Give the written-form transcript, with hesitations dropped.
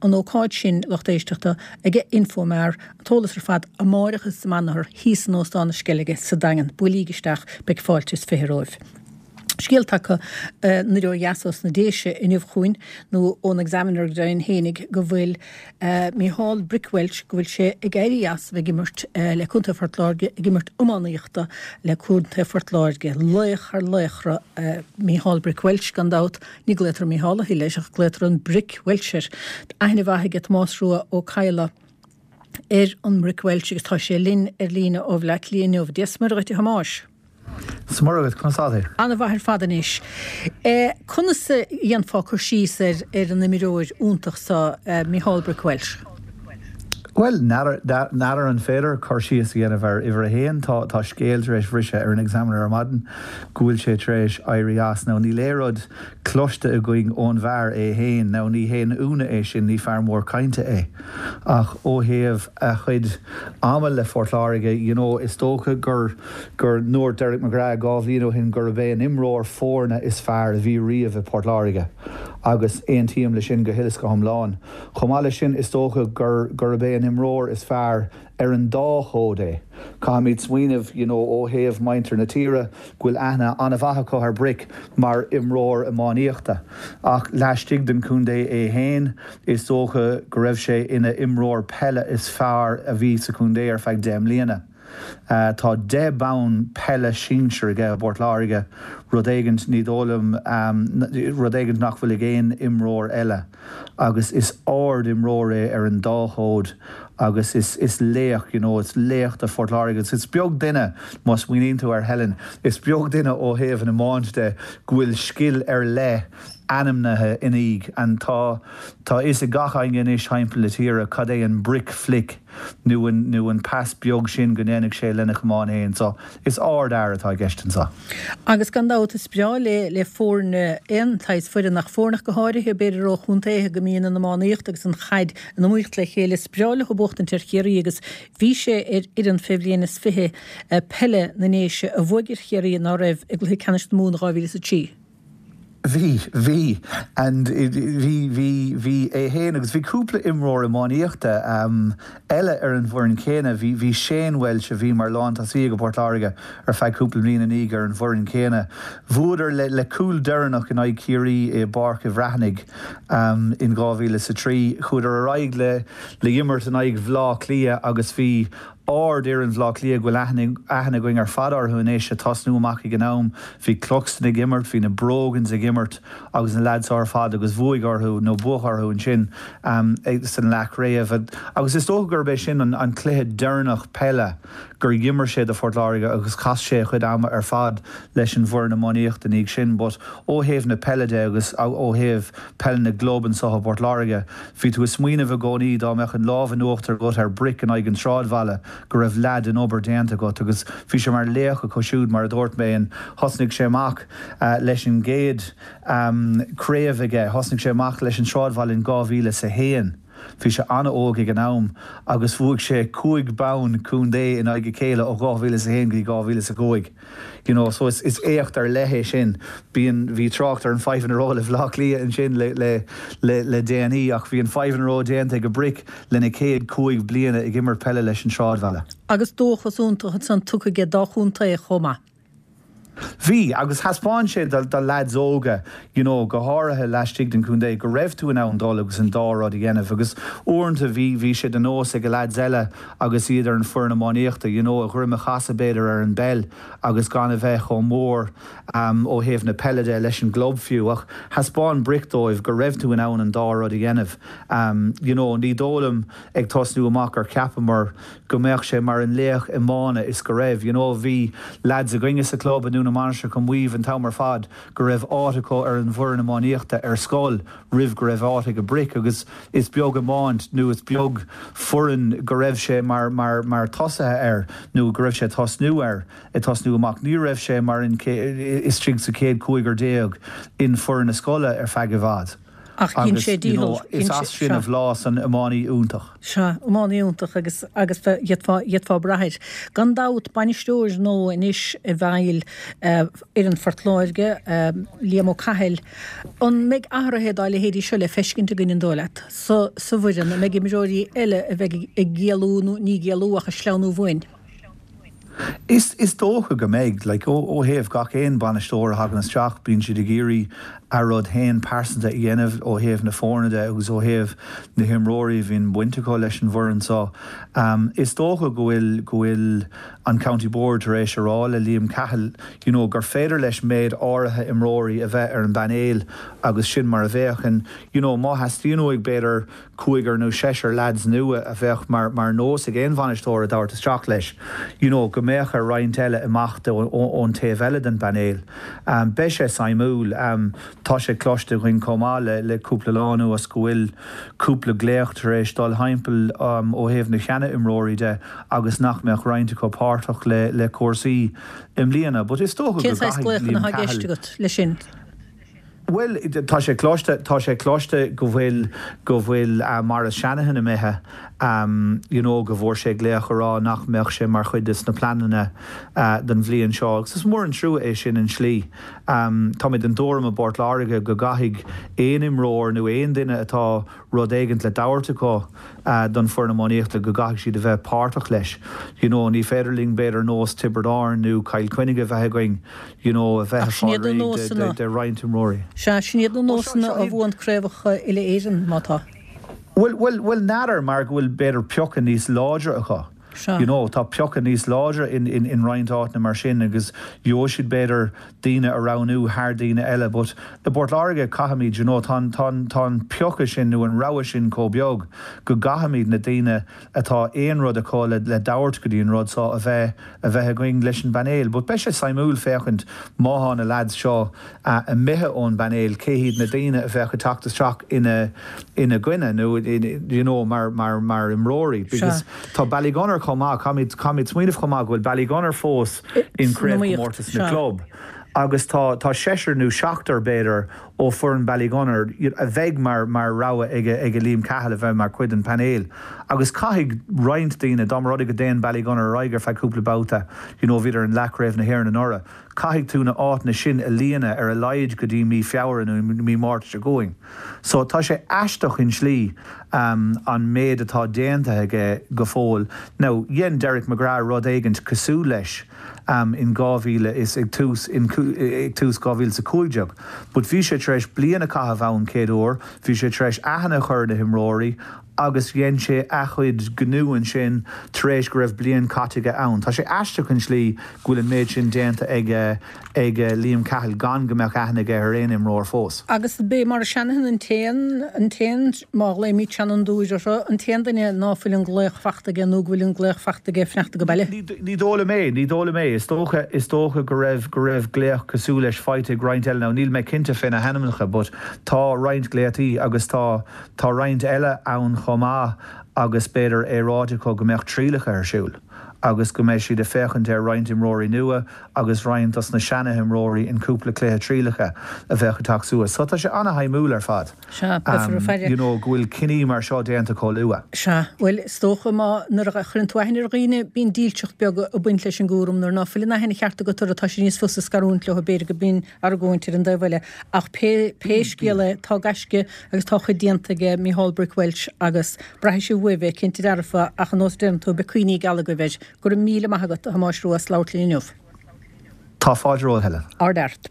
an óáid sin lechtéisteachta ige infomar tólas fad a máirichas manthir híos an óstána skeige sa dagan buígeisteach be fáiltis firóibh. Scialtacha na ró jasos na déise inniuh chuin nó ón examiner dain hénig go bhfuil Micheál Brick-Welch go bhfuil sé ag éirías bheith gimmert le cúnta fortláirge gimmert umánaíochta le cúnta fortláirge leichra Micheál Brick-Welch gandát ní glétar Micheál hí leis glétar an Brick-Welcher aithne bhaige másrua ó Caila an Brick-Welch agus tá sé linn lína ó bhle líine ó desmar goiti hamáis. Smorgad chunasáir. Anna bhair fadanis. Conna sa íon fácur síos ar an imiróir úntaach sa Micheál Brick-Welch? Well, nadir an féidir chuirsíos dhéanamh ar a héan tá scéal rééis bhrise ar an examiner armadan gúil sé trééis éirí as ná ní léród cloiste a going ón bhar é héin ná ní héan úna é sin ní fear mór cainte é. Ach ó héamh a chuid amal le fortláirige, is tócha gur nuair Derek McGrath gábhlíon hin gur bheith an imróir fórna is fear a bhí riamh i Portláirige. Agus éon tíam le sin go hilas go thomláin. Chomáile sin is tócha gur bheith an imróir is fear ar an dáthód é. Cáimid smaoinemh, ó héamh maintar na tíre ghfuil aithne anna bhatha chu ar bric mar imróir amáníochta. Ach leistigh den cúndé é héin is tócha go raibh sé ina imróir pelle is fear a bhí sa cúndé ar feadh 10 bliana. Tá 10 bán pelle sínsir aige Portláirige rudéigent ní dólam rudéigent nach bhfuil géin imróir eile. Agus is ard imróir é ar an dáthód agus is léach, it's léach a Portláirige. Is beag duine mas muoíonn tú ar Helen. Is beag duine ó héamh na máinte ghuiil scill ar le animnathe inig an tá is a gachain is heimpel le tíre cad é an brick flick nu an pass beag sin go néananig sé lena chumán héin, so is ard air atá gestan sa. Agus gandát is breá le fórne tais fuidir nach fórnach go háirithe beidir ó chuntaithe go míon na mánaíocht agus an chaid an muocht le chéile spreála go bocht an tirchéirí agus bhí sé ar an febhlíon is fithe pelle na néise a bhuaigir chéirí ná raibh ag le canist mún ráhíle sa tí. Bhí and bhí é héin agus bhí cúpla imróir amáníochta eile ar an bhórin céine bhí Shane Welch a bhí mar lán tá sí go Portláirige ar feadh cúpla mbliana níg ar an bhórin céine. Bhuaidir le cúil deireanach in aghaidh Ciarí é Barc a Bhreithnig in 2003 chuidir a raig le immert in aghaidh bhlá clia agus bhí ard ar an bhlá clia ghfuil aithne going ar fadar chuin éis se tasnú amach I gnám, bhí clocstan ag immert, bhí na brogans ag immert agus na lads ar fad agus bhuaig orthú nó bucharthú an sin san leach réamh. Agus is tócha gur béis sin an cléthe deireanach pelle gur gimmer sé de Portláirige agus cas sé chud ama ar fad leis an bhór na mánaíocht in ag sin, but ó héamh na pelleide agus ó héamh pelle na globan sa Portláirige. Bhí tú is smaoinemh a gcónaí dá meach an lábhan uachtar got ar bric an ag an Sráidbhaile go raibh lead in obair déanta got agus bhí sé mar léach a cosisiúd mar a dúirt mé an thosnig sé amach leis an géad créamh aige, thosnig sé amach leis an Sráidbhaile in 2001. Bhí sé anna óg ag an am agus bhuaigh sé 5 bán cúndé in aige céile ó 2001 go 2002. So is éocht ar lehéis sin bhí trácht ar an 5 le bhlach lia an sin le DNI ach bhí an 5 déanta go bric lena 5 bliana ag immer pelle leis an Sráidbhaile. Agus dóchas únta san tucha ge dáchúnta é chuma. Bhí agus haspáin sé dal lads óga, go háirithe leistigh den cúndé go raibh tú an dul agus an dárad dhéanamh agus uanta bhí sé den nós ag lads eile agus iad ar an fuair na mánaíochta, a chuirme chasa béidir ar an bell agus gan a bheith ó mór ó héamh na pelleide leis an globfiú ach haspáin bricdóibh go raibh tú an dárad dhéanamh. Ní dólam ag tosnú amach ar ceapamar go mbeadh sé mar an léach I mána is go raibh. Bhí lads a gcuine sa club anú na mánaise chun bhuaimh an tamar fad go raibh átacha ar an bhór na mánaíochta ar scoil ribh go raibh áta go bric agus is beag amáint nó is beag furan go raibh sé mar tosathe ar nó go raibh sé tosnú ar I tosnú amach ní raibh sé mar is tring sa 5 déag in furan na scoile ar feadh bhd. Ach cinn sé díol. Is as sin a bhlás an amáí úntach. Se máí úntaach agus fá braid. Gan dat banisteúir nó inis a bhil ar an fortláirge líam ó caiil. An méid ahrahéad áile héidir se le feiscinnta gin dólaat. So bhuiidir méid imiróí eile a bheith i ggéalúnú ní ggéalúach a sleanú bhain. Is dócha go méid, like ó héamh gach éon banistóir hagan isteach bíonn siad a géirí a rud haon pásanta i dhéanamh ó héamh na fórnaide agus ó héamh na himróirí bhín buinteá leis an bhuirean só. Is dócha go bhfuil an County Board tar éis aráil a líam caiil, gur féidir leis méid áirithe imróirí a bheith ar an banéal agus sin mar a bheith an má hastíonóigh beidir cuaigar nó séisir lads nua a bheith mar nós ag éon banistóir a dáirt isteach leis. Go méach ar roiint eile imachta ón taobh eile den banéal. Be sé saimúil tá sé cloiste chuin comá le cúpla lánú a scoil cúpla gléocht tar éis dul haimpel ó héamh na cheanna imróirí de agus nach meach roiinte go páirteach le cuasaí imlíana, but is tócha go gaith le sin. Well, tá sé cloiste go bhfuil mar a Shanahan a methe go bhór sé gléach rá nach meach sé mar chuid is na planana den bhliaon seo. Agus is mór an trú é sin an slí. Tá mid an dóram a Bort Láirge go gaithigh éon imróir nó éon duine atá rud éigent le dairrtaá don fornamáíochta go gaithigh siad a bheith páirteach leis. Ní féidirling beidir nós Tibberdárn nó Cail Cuinnige bheith going a bheith fáil de roiint imróirí. Se sníad nó nósanna a bhhaint créibhacha ile éan mátá. Well, nadar mar bhfuil beidir peocha níos láidir acha. Tá peocha níos láidir in roiintáit na mar sin agus siad beidir daine aránú thar daine eile, but the Bort Láirge caihamíd tá peocha sin nó an rogha sin có beag go gahamíd na daine atá éon rud aá le dabhairt go dtíon rud sá a bheith going leis an banéal, but be sé saimúil féchant máthán na lads seo a mithe ón banéal céhíad na daine a bheith teachtasteach ina gcuine nó mar imróirí, because tá Ballygunner chomá camid smuoineh chomá bhfuil Ballygunner fós in Craobh Comórtas na club. Agus tá séisir nó seachtar beidir ó furan Ballygunner a bheith mar rogha ag líam caiil a bheith mar cuid an panéal. Agus caithigh roiint daoine dámráide go déon Ballygunner roigar feadh cúpla bouta, bhíidir an lecraibh na hhéir na nora. Caithigh tú na áit na sin a líana ar a laid go dtí mí feabhar nó mí máirt going. So tá sé eisteach in slí an méid atá déantaithe go fóil. Now, dhéan Derek McGrath rud éigent cosú leis in gábhíle is ag tús gábhíle sa cúideag. But bhí sé treis bliana caithh ann céadúir, bhí sé treis ahanana chuir na himróirí, agus dhéan sé a chuid gnúan sin tréis go raibh blion catige ann. Tá sé eisteach an slí gúil an méid sin déanta ag líam caiil gan gombeach ahanana ar réon imróir fós. Agus bé mar Shanahan an téan má le mí tean dúidir seo an téan daine náfuil an gléoch fachtaige nó bhfuil an gléoch fachtaige fneachta go baile. Ní dóla mé. Is tócha go raibh gléoch cosú leis fáite roiint eile ná níl mé cinnte féin a henamilcha, but tá roiint gléataí agus tá roiint eile ann chomá agus beidir éráideá go mbeadh trílacha ar siúil. Agus go méid siad a féchant ar roiint imróirí nua agus roiint as na seanna imróirí in cúpla cléthe trílacha a bheith chuteach suas. So tá sé anna haimúil ar fad. Gúil cinní mar seo déanta có lua. Se, well, stócha má nar a chun tuaithna riine bín dílteach beag a buint leis an gúrum nar náfuil na hena cheartta go tá sé níos fusa scarúnt le béir go bín ar gúintir an dahile. Ach péiscéile tá gaisce agus tá chu déantaige Micheál Bric Welch agus Braithsí Uibhe cinnti darfa ach an nós déantú be cuioine gala go bheith gur 1,000 maithagat a hamáisrú a sláirtlíniuh. Tá fáidir ó heile. Ardart.